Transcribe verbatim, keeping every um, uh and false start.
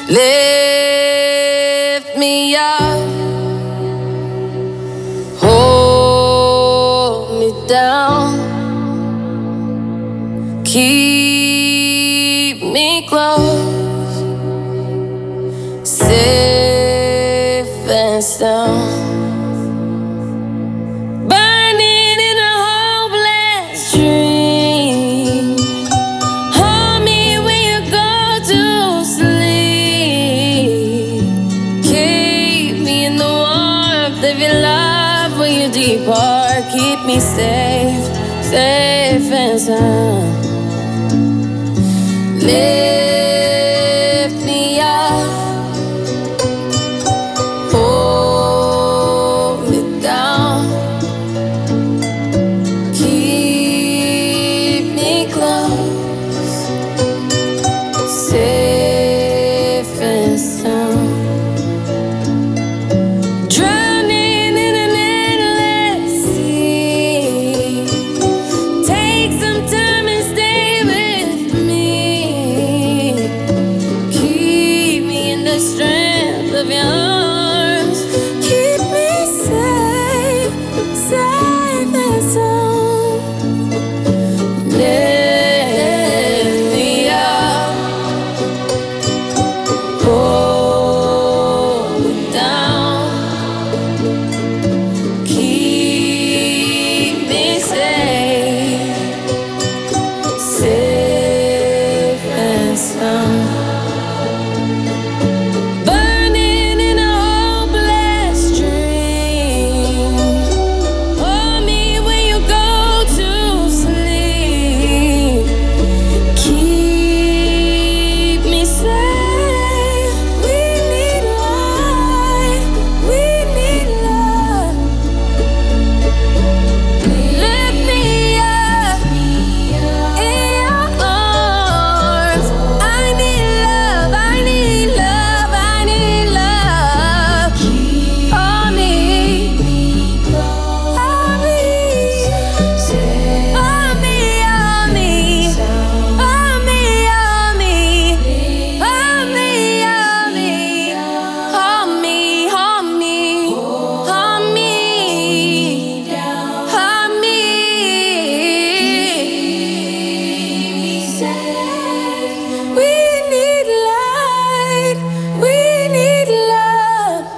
Lift me up, hold me down, keep me close, safe and sound. Burning in a hopeless dream. Hold me when you go to sleep. Keep me in the warmth of your love when you depart. Keep me safe, safe and sound. Live